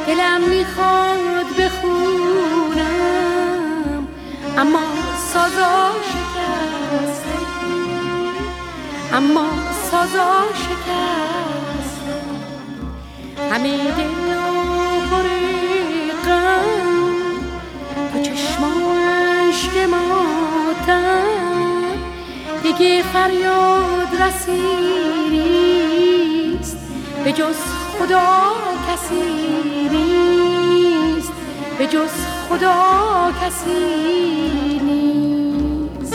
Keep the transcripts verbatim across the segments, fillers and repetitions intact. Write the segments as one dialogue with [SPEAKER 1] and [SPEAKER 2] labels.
[SPEAKER 1] دلم میخواد بخونم اما سازا شکسته، اما سازا شکسته. همه دل و پر غم تو چشماش که ماتم، دیگه فریاد رسی نیست به جز خدا کسی نیست، به جز خدا کسی نیست.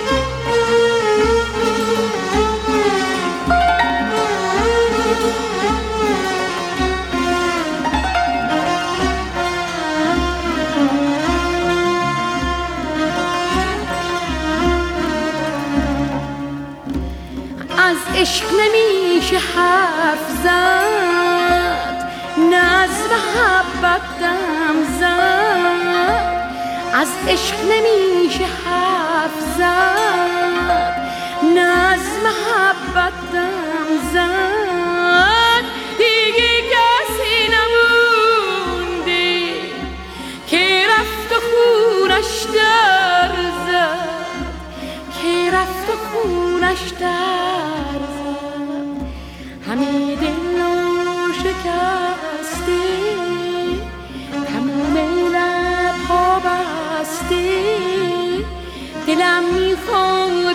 [SPEAKER 1] از عشق نمیشه حرف زد، نه از محبت دم زد. از عشق نمیشه حرف زد، نه از محبت دم زد. دیگه کسی نمونده که رفت و خونش در زد، که رفت و خونش در زد. همه دل و شکسته، تموم لب‌ها بسته. دلم میخواد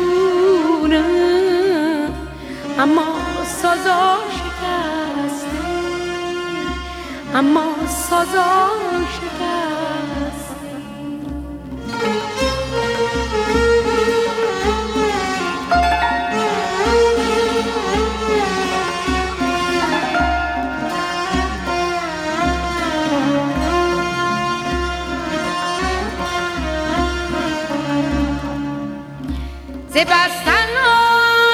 [SPEAKER 1] بخونم اما سازا شکسته، اما سازا شکسته. ز بستن ها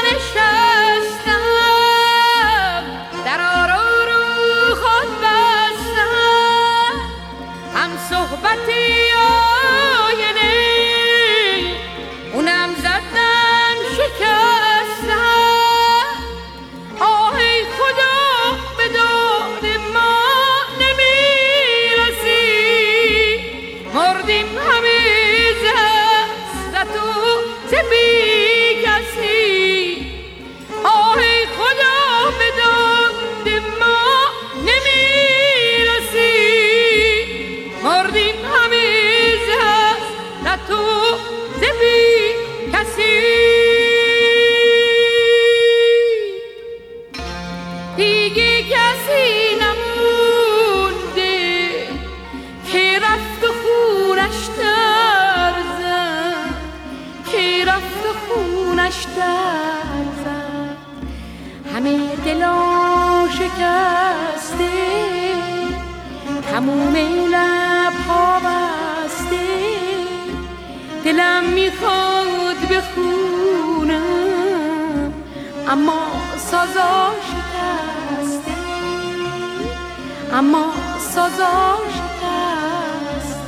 [SPEAKER 1] نشستم، در آرو رو خود بستم. هم صحبتی آینه اونم زدم شکستم. آه ای خدا به داد ما نمیرسی، مردیم همه زست و زبی همه دلا شکسته، تموم لب‌ها بسته. دلم میخواد بخونم اما سازا شکسته، اما سازا شکسته.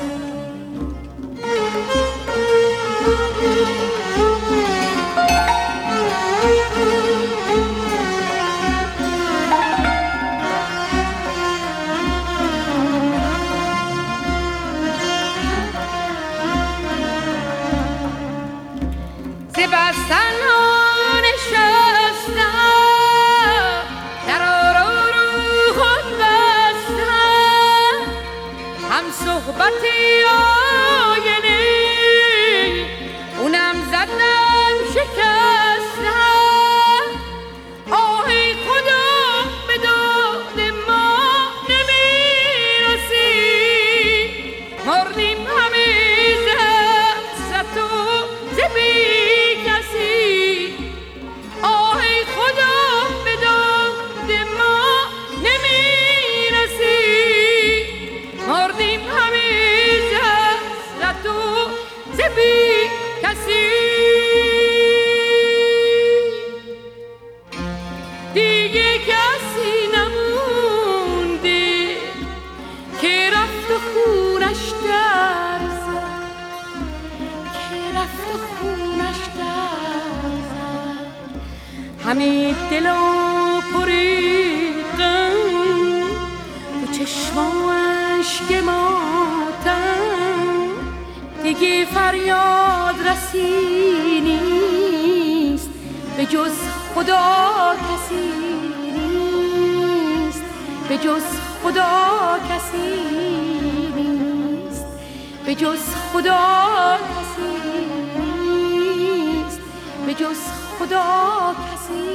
[SPEAKER 1] بستن ها نشستم، در آرو رو خود بستم. هم صحبتی آینه اونم زدم شکستم. آه ای خدا به داد ما نمیرسی، مردیم همه زست و زبی. دیگه کسی نمونده که رفت و خونش در زد، که رفت و خونش در زد. همه دل و پر غم تو چشمان فریاد رسی نیست، به جز خدا کسی نیست، به جز خدا کسی نیست، به جز خدا کسی نیست، به جز خدا کسی